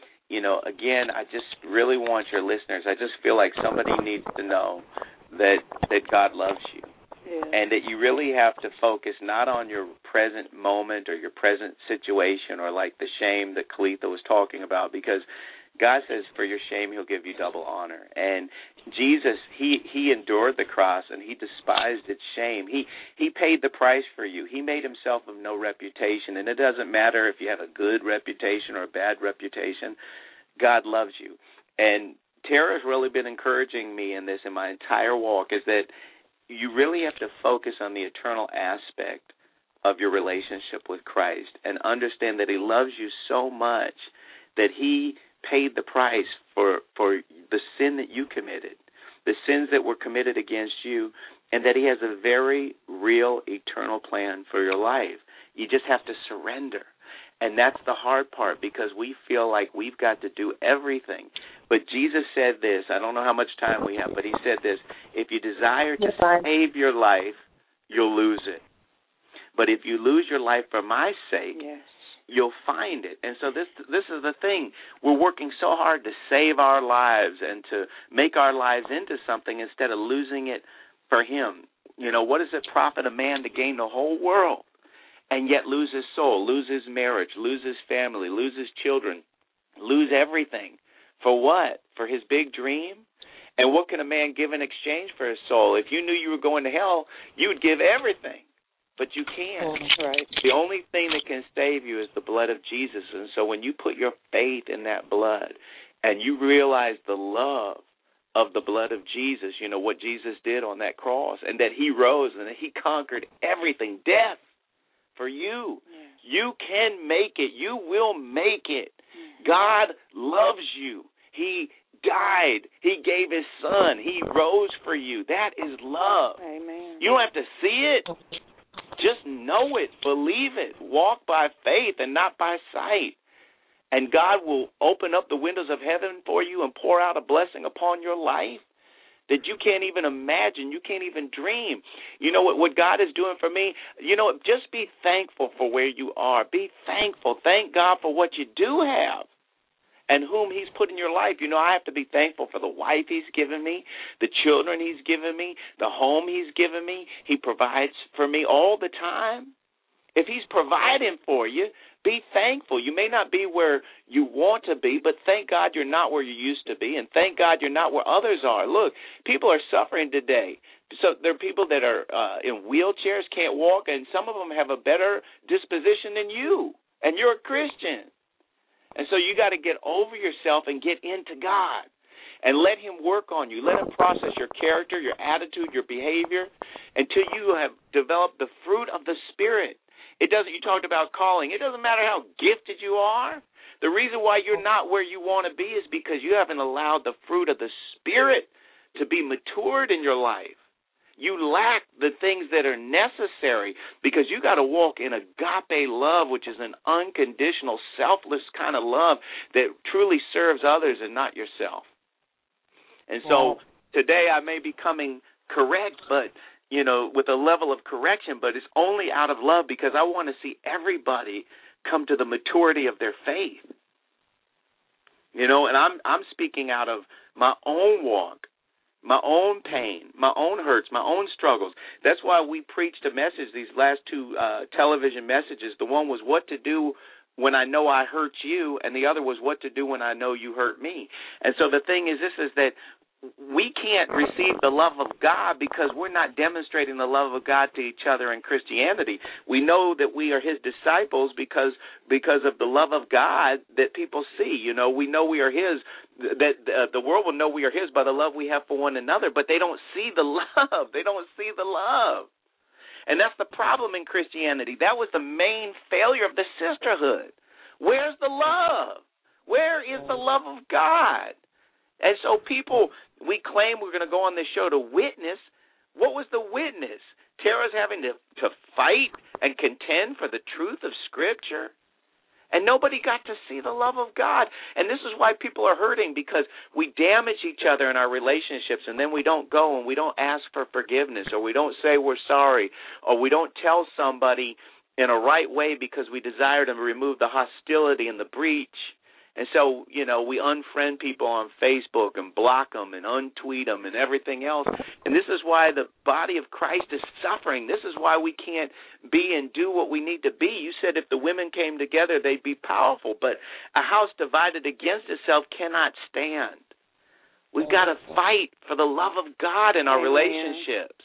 again, I just really want your listeners. I just feel like somebody needs to know that God loves you. Yeah. And that you really have to focus not on your present moment or your present situation or like the shame that Kalitha was talking about, because God says for your shame He'll give you double honor. And Jesus, He endured the cross and He despised its shame. He paid the price for you. He made Himself of no reputation. And it doesn't matter if you have a good reputation or a bad reputation. God loves you. And Tara's really been encouraging me in this in my entire walk, is that you really have to focus on the eternal aspect of your relationship with Christ and understand that He loves you so much that He paid the price for the sin that you committed, the sins that were committed against you, and that He has a very real eternal plan for your life. You just have to surrender. And that's the hard part, because we feel like we've got to do everything. But Jesus said this, I don't know how much time we have, but He said this: if you desire to save your life, you'll lose it. But if you lose your life for my sake, you'll find it. And so this is the thing. We're working so hard to save our lives and to make our lives into something instead of losing it for Him. What does it profit a man to gain the whole world and yet lose his soul, lose his marriage, lose his family, lose his children, lose everything? For what? For his big dream? And what can a man give in exchange for his soul? If you knew you were going to hell, you would give everything. But you can't. Right. The only thing that can save you is the blood of Jesus. And so when you put your faith in that blood and you realize the love of the blood of Jesus, what Jesus did on that cross, and that He rose and that He conquered everything, death, for you. You can make it. You will make it. God loves you. He died. He gave His Son. He rose for you. That is love. Amen. You don't have to see it. Just know it. Believe it. Walk by faith and not by sight. And God will open up the windows of heaven for you and pour out a blessing upon your life that you can't even imagine, you can't even dream. You know what God is doing for me? Just be thankful for where you are. Be thankful. Thank God for what you do have and whom He's put in your life. I have to be thankful for the wife He's given me, the children He's given me, the home He's given me. He provides for me all the time. If He's providing for you, be thankful. You may not be where you want to be, but thank God you're not where you used to be, and thank God you're not where others are. Look, people are suffering today. So there are people that are in wheelchairs, can't walk, and some of them have a better disposition than you, and you're a Christian. And so you got to get over yourself and get into God and let Him work on you. Let Him process your character, your attitude, your behavior until you have developed the fruit of the Spirit. You talked about calling. It doesn't matter how gifted you are. The reason why you're not where you want to be is because you haven't allowed the fruit of the Spirit to be matured in your life. You lack the things that are necessary because you got to walk in agape love, which is an unconditional, selfless kind of love that truly serves others and not yourself. And so today I may be coming correct, but with a level of correction, but it's only out of love because I want to see everybody come to the maturity of their faith. And I'm speaking out of my own walk, my own pain, my own hurts, my own struggles. That's why we preached a message, these last two television messages. The one was what to do when I know I hurt you, and the other was what to do when I know you hurt me. And so the thing is this, is that we can't receive the love of God because we're not demonstrating the love of God to each other in Christianity. We know that we are His disciples because of the love of God that people see. You know, we know we are His. That the world will know we are His by the love we have for one another, but they don't see the love. They don't see the love. And that's the problem in Christianity. That was the main failure of the sisterhood. Where's the love? Where is the love of God? And so people, we claim we're going to go on this show to witness. What was the witness? Tara's having to fight and contend for the truth of Scripture. And nobody got to see the love of God. And this is why people are hurting, because we damage each other in our relationships, and then we don't go and we don't ask for forgiveness, or we don't say we're sorry, or we don't tell somebody in a right way because we desire to remove the hostility and the breach. And so, you know, we unfriend people on Facebook and block them and untweet them and everything else. And this is why the body of Christ is suffering. This is why we can't be and do what we need to be. You said if the women came together, they'd be powerful. But a house divided against itself cannot stand. We've got to fight for the love of God in our relationships.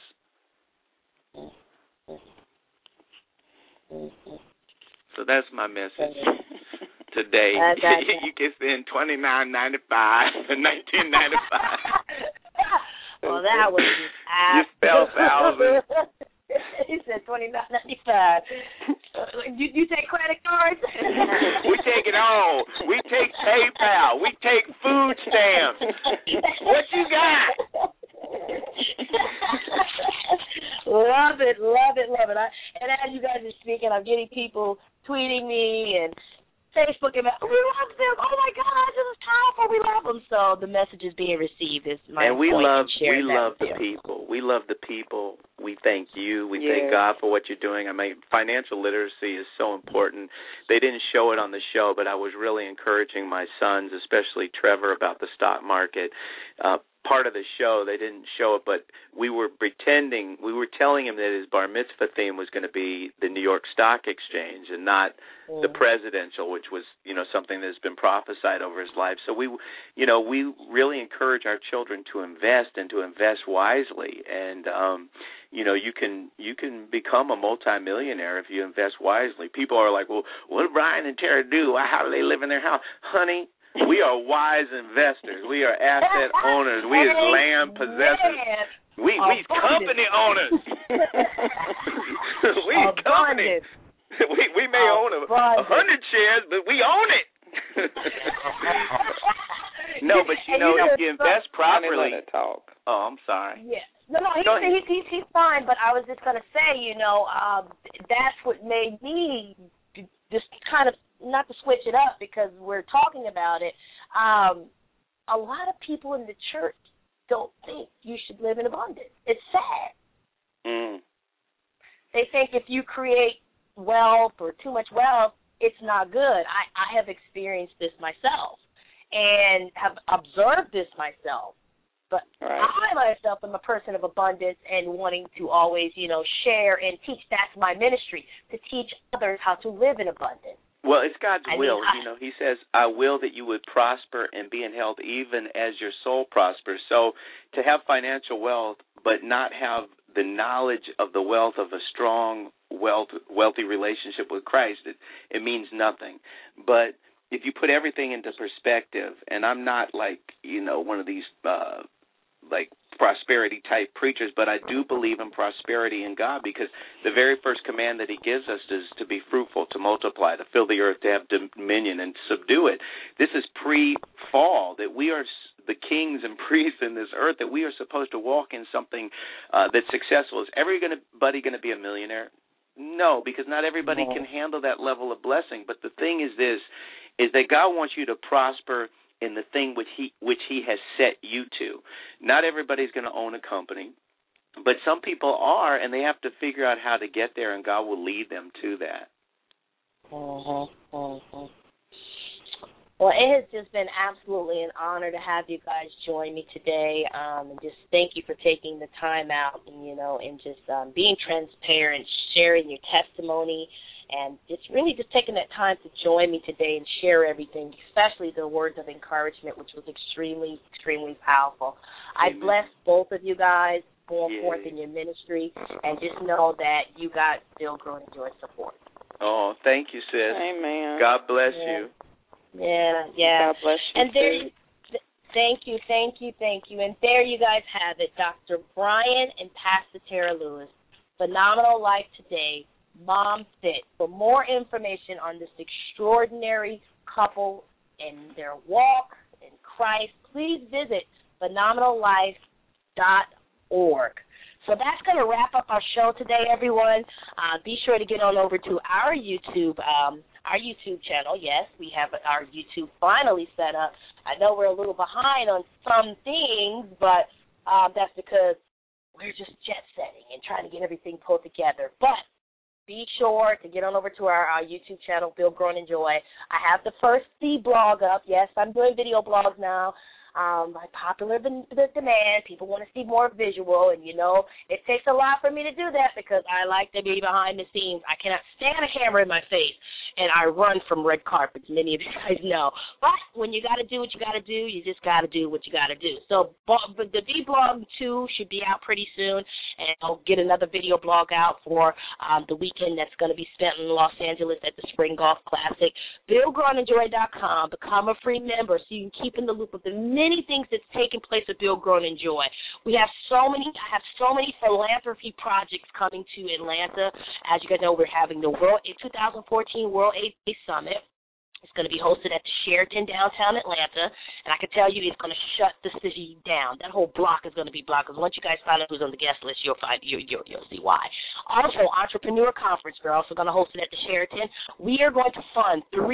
So that's my message today. You can send $29.95 for $19.95. Well, that was you spell thousand. He said $29.95. You take credit cards? We take it all. We take PayPal. We take food stamps. What you got? Love it. And as you guys are speaking, I'm getting people tweeting me and Facebook, and we love them. Oh my gosh, this is powerful. We love them. So the message is being received. Is my and we point love the people. We love the people. We thank you. We thank God for what you're doing. I mean, financial literacy is so important. They didn't show it on the show, but I was really encouraging my sons, especially Trevor, about the stock market. Part of the show, they didn't show it, but we were telling him that his bar mitzvah theme was going to be the New York Stock Exchange and not the presidential, which was, you know, something that's been prophesied over his life. So we really encourage our children to invest and to invest wisely. And, you know, you can become a multimillionaire if you invest wisely. People are like, well, what do Brian and Tara do? How do they live in their house? Honey, we are wise investors. We are asset owners. We are land possessors. We company owners. We company. We may own 100 shares, but we own it. No, but you know, if you invest properly. Talk. Oh, I'm sorry. Yeah. No, he's fine. But I was just gonna say, you know, that's what made me just kind of, not to switch it up because we're talking about it, a lot of people in the church don't think you should live in abundance. It's sad. They think if you create wealth or too much wealth, it's not good. I have experienced this myself and have observed this myself. But I myself am a person of abundance and wanting to always, you know, share and teach. That's my ministry, to teach others how to live in abundance. Well, it's God's will. You know, He says, I will that you would prosper and be in health even as your soul prospers. So to have financial wealth but not have the knowledge of the wealth of a strong, wealthy relationship with Christ, it means nothing. But if you put everything into perspective, and I'm not like, you know, one of these like prosperity type preachers, but I do believe in prosperity in God, because the very first command that He gives us is to be fruitful, to multiply, to fill the earth, to have dominion, and to subdue it. This is pre-fall, that we are the kings and priests in this earth, that we are supposed to walk in something that's successful. Is everybody going to be a millionaire? No, because not everybody can handle that level of blessing. But the thing is this, is that God wants you to prosper in the thing which he has set you to. Not everybody's going to own a company, but some people are, and they have to figure out how to get there, and God will lead them to that. Well, it has just been absolutely an honor to have you guys join me today, and just thank you for taking the time out, and, you know, and just being transparent, sharing your testimony, and it's really just taking that time to join me today and share everything, especially the words of encouragement, which was extremely, extremely powerful. Amen. I bless both of you guys going forth in your ministry, and just know that you got Build, Grow, and Enjoy support. Oh, thank you, sis. Amen. God bless you. Yeah. God bless you, and there, thank you. And there you guys have it, Dr. Brian and Pastor Tara Lewis. Phenomenal Life Today, Mom Fit. For more information on this extraordinary couple and their walk in Christ, please visit phenomenallife.org. So that's going to wrap up our show today, everyone. Be sure to get on over to our YouTube channel. Yes, we have our YouTube finally set up. I know we're a little behind on some things, but that's because we're just jet setting and trying to get everything pulled together. But be sure to get on over to our YouTube channel, Build, Grow, and Enjoy. I have the first blog up. Yes, I'm doing video blogs now. By popular demand, people want to see more visual, and, it takes a lot for me to do that because I like to be behind the scenes. I cannot stand a camera in my face, and I run from red carpets, many of you guys know. But when you got to do what you got to do, you just got to do what you got to do. So the V-Blog 2 should be out pretty soon, and I'll get another video blog out for the weekend that's going to be spent in Los Angeles at the Spring Golf Classic. BuildGrowAndEnjoy.com. Become a free member so you can keep in the loop with the many things that's taking place at Build, Grow, and Enjoy. I have so many philanthropy projects coming to Atlanta. As you guys know, we're having the 2014 World AIDS Summit. It's going to be hosted at the Sheraton downtown Atlanta, and I can tell you it's going to shut the city down. That whole block is going to be blocked, because once you guys find out who's on the guest list, you'll see why. Also, Entrepreneur Conference, we're also going to host it at the Sheraton. We are going to fund 3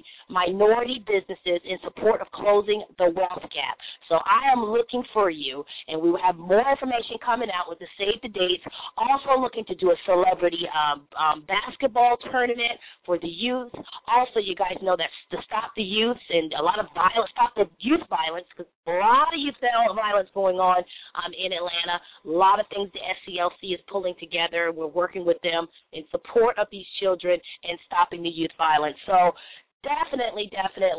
minority businesses in support of closing the wealth gap. So I am looking for you, and we will have more information coming out with the save the dates. Also looking to do a celebrity basketball tournament for the youth. Also, you guys know that to stop the youth and a lot of violence, stop the youth violence, because a lot of youth violence going on in Atlanta. A lot of things the SCLC is pulling together. We're working with them in support of these children and stopping the youth violence. So definitely,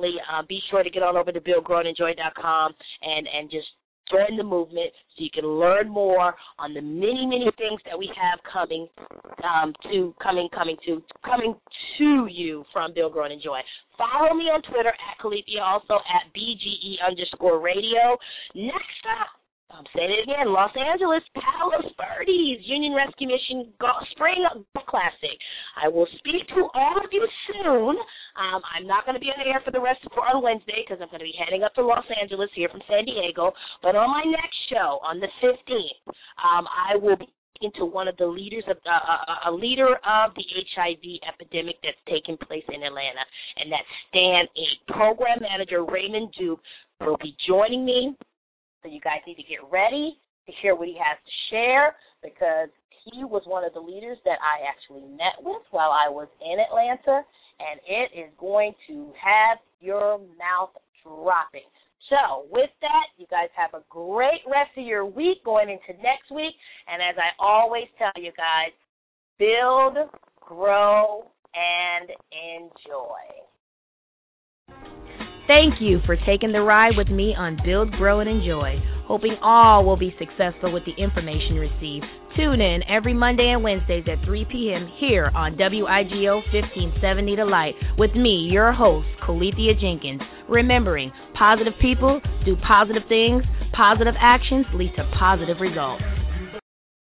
be sure to get on over to BuildGrowAndEnjoy.com and just join the movement so you can learn more on the many, many things that we have coming to you from Build, Grow, and Enjoy. Follow me on Twitter at Calipia, also at BGE_radio. Next up, I'm saying it again, Los Angeles Palos Verdes Union Rescue Mission Spring Golf Classic. I will speak to all of you soon. I'm not going to be on the air for the rest of on Wednesday because I'm going to be heading up to Los Angeles here from San Diego. But on my next show, on the 15th, I will be to one of the leaders of a leader of the HIV epidemic that's taking place in Atlanta, and that's Stan 8. Program Manager Raymond Duke will be joining me. So you guys need to get ready to hear what he has to share, because he was one of the leaders that I actually met with while I was in Atlanta, and it is going to have your mouth dropping. So with that, you guys have a great rest of your week going into next week, and as I always tell you guys, build, grow, and enjoy. Thank you for taking the ride with me on Build, Grow, and Enjoy. Hoping all will be successful with the information received. Tune in every Monday and Wednesdays at 3 p.m. here on WIGO 1570 The Light with me, your host, Calithia Jenkins. Remembering, positive people do positive things, positive actions lead to positive results.